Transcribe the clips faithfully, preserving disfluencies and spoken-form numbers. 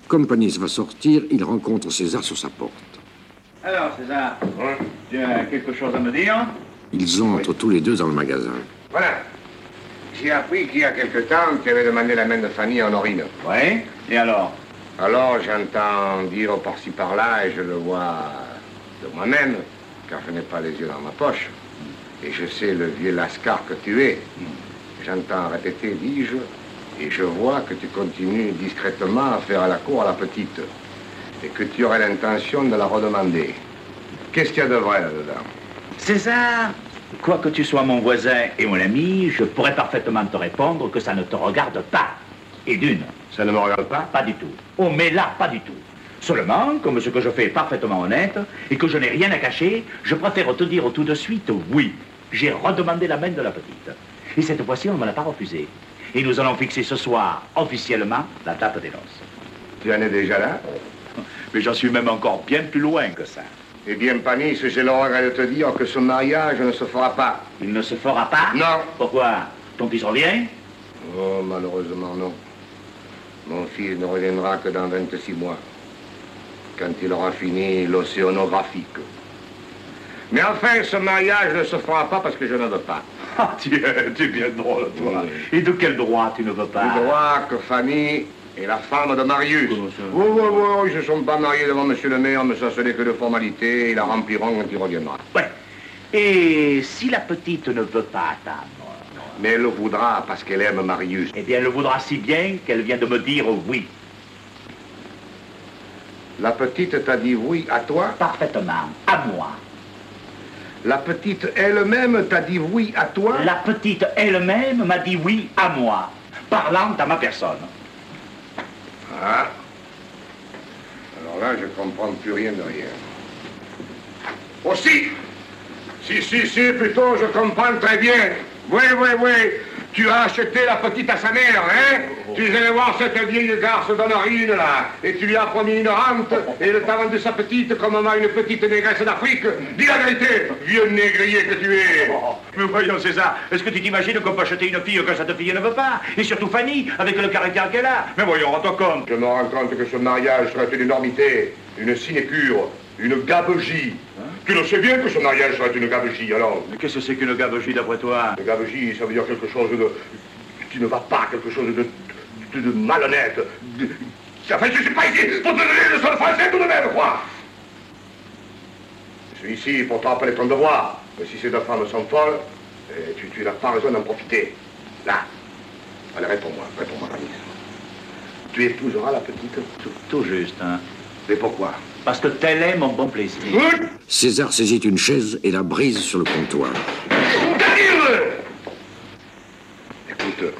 Comme Panis va sortir, il rencontre César sur sa porte. Alors, César, ouais. Tu as quelque chose à me dire? Ils entrent oui. tous les deux dans le magasin. Voilà. J'ai appris qu'il y a quelque temps, tu avais demandé la main de Fanny en Orine. Oui. Et alors? Alors, j'entends dire par-ci par-là, et je le vois de moi-même, car je n'ai pas les yeux dans ma poche. Et je sais le vieux lascar que tu es. J'entends répéter, dis-je, et je vois que tu continues discrètement à faire à la cour à la petite. Et que tu aurais l'intention de la redemander. Qu'est-ce qu'il y a de vrai là-dedans? César, quoi que tu sois mon voisin et mon ami, je pourrais parfaitement te répondre que ça ne te regarde pas. Et d'une. Ça ne me regarde pas? Pas du tout. Oh, mais là, pas du tout. Seulement, comme ce que je fais est parfaitement honnête et que je n'ai rien à cacher, je préfère te dire tout de suite oui. J'ai redemandé la main de la petite. Et cette fois-ci, on ne me l'a pas refusée. Et nous allons fixer ce soir, officiellement, la date des noces. Tu en es déjà là? Mais j'en suis même encore bien plus loin que ça. Eh bien, Panis, j'ai le regret de te dire que ce mariage ne se fera pas. Il ne se fera pas? Non. Pourquoi? Ton fils revient? Oh, malheureusement, non. Mon fils ne reviendra que dans vingt-six mois, quand il aura fini l'océanographique. Mais enfin, ce mariage ne se fera pas parce que je ne veux pas. Ah, tu es, tu es bien drôle, toi. Oui. Et de quel droit tu ne veux pas? Du droit que Fanny est la femme de Marius. Oui, oui, oui, ils ne se sont pas mariés devant monsieur le maire, mais ça, ce n'est que de formalité. Ils la rempliront quand il reviendra. Ouais. Et si la petite ne veut pas attendre? Mais elle le voudra parce qu'elle aime Marius. Eh bien, elle le voudra si bien qu'elle vient de me dire oui. La petite t'a dit oui à toi? Parfaitement, à moi. La petite elle-même t'a dit oui à toi? La petite elle-même m'a dit oui à moi, parlant à ma personne. Ah. Alors là, je comprends plus rien de rien. Oh si! Si, si, si, plutôt, je comprends très bien. Oui, oui, oui. Tu as acheté la petite à sa mère, hein? Oh. Tu es allé voir cette vieille garce d'Honorine, là, et tu lui as promis une rente, et elle t'a vendu sa petite comme maman une petite négresse d'Afrique. Dis la vérité, vieux négrier que tu es. Oh. Mais voyons, César, est-ce que tu t'imagines qu'on peut acheter une fille que cette fille ne veut pas? Et surtout Fanny, avec le caractère qu'elle a. Mais voyons, rends-toi compte. Je me rends compte que ce mariage serait une énormité, une sinécure, une gabegie. Hein? Tu le sais bien que ce mariage serait une gabegie, alors. Mais qu'est-ce que c'est qu'une gabegie, d'après toi? Une gabegie, ça veut dire quelque chose de... qui ne va pas, quelque chose de... de, de malhonnête. De... Enfin, je ne suis pas ici pour te donner le sol français tout de même, quoi. Je suis ici pour te rappeler ton devoir. Mais si ces deux femmes sont folles, tu, tu n'as pas raison d'en profiter. Là. Allez, réponds-moi, réponds-moi, Panis. Tu épouseras la petite? Tout, tout juste, hein. Mais pourquoi? Parce que tel est mon bon plaisir. Oui. César saisit une chaise et la brise sur le comptoir. Écoute,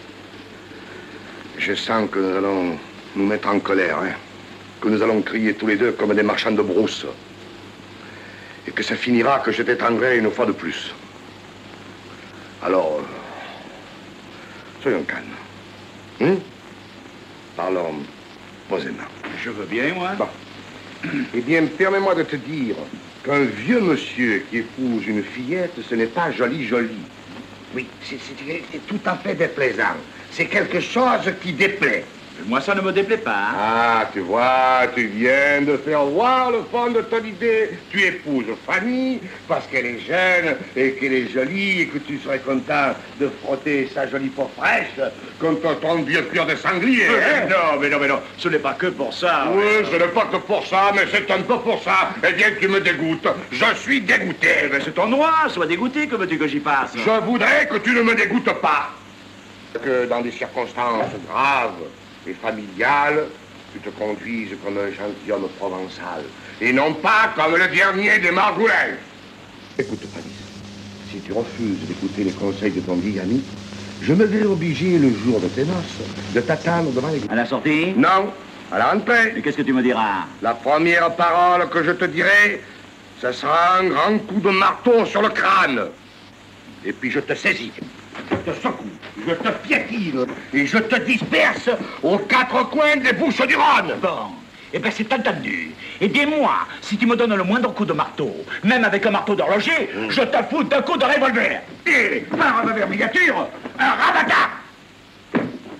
je sens que nous allons nous mettre en colère, hein, que nous allons crier tous les deux comme des marchands de brousse, et que ça finira que je t'étranglerai une fois de plus. Alors, soyons calmes. Hum? Parlons posément. Je veux bien, moi. Bon. Eh bien, permets-moi de te dire qu'un vieux monsieur qui épouse une fillette, ce n'est pas joli, joli. Oui, c'est tout à fait déplaisant. C'est quelque chose qui déplaît. Moi, ça ne me déplaît pas. Hein? Ah, tu vois, tu viens de faire voir le fond de ton idée. Tu épouses Fanny parce qu'elle est jeune et qu'elle est jolie et que tu serais content de frotter sa jolie peau fraîche contre ton vieux cœur de sanglier. Hein? Non, mais non, mais non, ce n'est pas que pour ça. Oui, ouais. Ce n'est pas que pour ça, mais c'est un peu pour ça. Eh bien, tu me dégoûtes. Je suis dégoûté. Eh bien, c'est ton droit, sois dégoûté, que veux-tu que j'y passe? Je voudrais que tu ne me dégoûtes pas. Que dans des circonstances graves et familiale, tu te conduises comme un gentilhomme provençal, et non pas comme le dernier des Margoulins. Écoute, Panis, si tu refuses d'écouter les conseils de ton vieil ami, je me verrai obligé, le jour de tes noces, de t'attendre devant l'église. À la sortie? Non, à la rentrée. Et qu'est-ce que tu me diras? La première parole que je te dirai, ce sera un grand coup de marteau sur le crâne. Et puis je te saisis. Je te secoue, je te piétine et je te disperse aux quatre coins des bouches du Rhône. Bon, eh bien c'est entendu. Eh bien moi, si tu me donnes le moindre coup de marteau, même avec un marteau d'horloger, mmh. je te fous d'un coup de revolver. Et pas un revolver miniature, un rabata.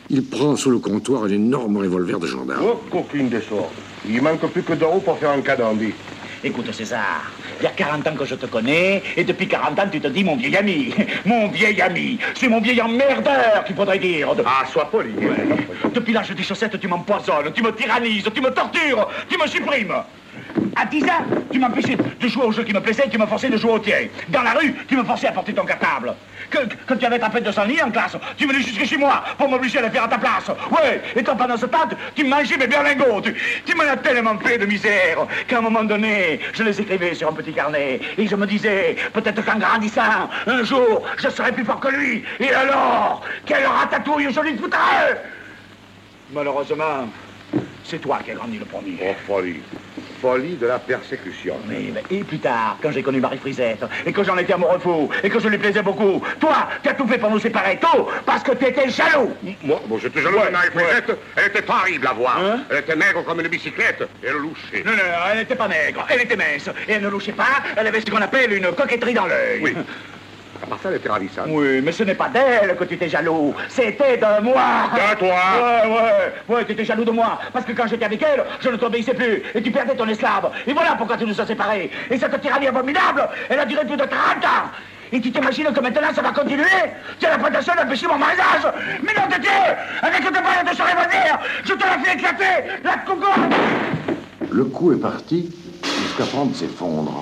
Il prend sous le comptoir un énorme revolver de gendarme. Oh, coquine de sort. Il manque plus que d'euros pour faire un cadeau. Écoute, César, il y a quarante ans que je te connais, et depuis quarante ans, tu te dis mon vieil ami. Mon vieil ami. C'est mon vieil emmerdeur qu'il faudrait dire. De... Ah, sois poli. Ouais. Depuis l'âge des chaussettes, tu m'empoisonnes, tu me tyrannises, tu me tortures, tu me supprimes. À dix ans, tu m'empêchais de jouer au jeu qui me plaisait, tu me forçais de jouer au tien. Dans la rue, tu me forçais à porter ton cartable. Que, quand tu avais ta fête de cent-lit en classe, tu venais jusque chez moi pour m'obliger à le faire à ta place. Ouais, et toi, pendant ce temps, tu me mangeais mes berlingots. Tu, tu m'en as tellement fait de misère qu'à un moment donné, je les écrivais sur un petit carnet. Et je me disais, peut-être qu'en grandissant, un jour, je serai plus fort que lui. Et alors, quelle ratatouille je lui foutrais! Malheureusement, c'est toi qui as grandi le premier. Oh, folie. Folie de la persécution. Oui, mais et plus tard, quand j'ai connu Marie Frisette, et que j'en étais amoureux fou, et que je lui plaisais beaucoup, toi, tu as tout fait pour nous séparer tôt, parce que tu étais jaloux. Moi, bon, j'étais jaloux Ouais, de Marie Frisette. ouais. Elle était pas horrible à voir. Hein? Elle était maigre comme une bicyclette. Et elle louchait. Non, non, elle n'était pas maigre, elle était mince, et elle ne louchait pas, elle avait ce qu'on appelle une coquetterie dans l'œil. Oui. À part ça, elle était ravissante. Oui, mais ce n'est pas d'elle que tu étais jaloux, c'était de moi. De toi? Ouais, ouais, ouais, tu étais jaloux de moi, parce que quand j'étais avec elle, je ne t'obéissais plus, et tu perdais ton esclave. Et voilà pourquoi tu nous as séparés. Et cette tyrannie abominable, elle a duré plus de trente ans. Et tu t'imagines que maintenant ça va continuer? Tu as la prétention d'empêcher mon mariage? Mais non de Dieu! Avec tes balles de ce revolver, je te la fais éclater, la cocotte! Le coup est parti, le scaphandre s'effondre.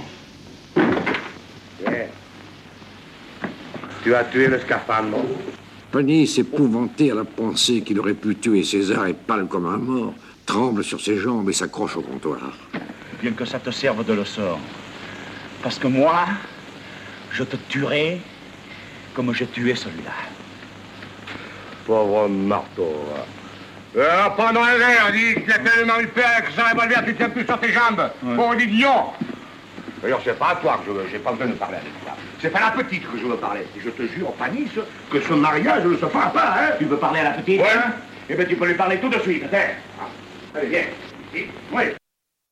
Yeah. Tu as tué le scaphandre. Panier, s'épouvanté à la pensée qu'il aurait pu tuer César et pâle comme un mort, tremble sur ses jambes et s'accroche au comptoir. Bien que ça te serve de leçon. Parce que moi, je te tuerai comme j'ai tué celui-là. Pauvre marteau. Euh, pendant un verre, dit qu'il a tellement eu peur que son revolver, tu tiens plus sur tes jambes. Ouais. Pauvre idiot. D'ailleurs, c'est pas à toi que je veux, j'ai pas besoin de parler avec toi. C'est pas la petite que je veux parler. Et je te jure, Panis, que ce mariage ne se fera pas, hein. Tu veux parler à la petite? Ouais. Hein? Eh bien, tu peux lui parler tout de suite, attends. Allez, viens. Ici. Oui.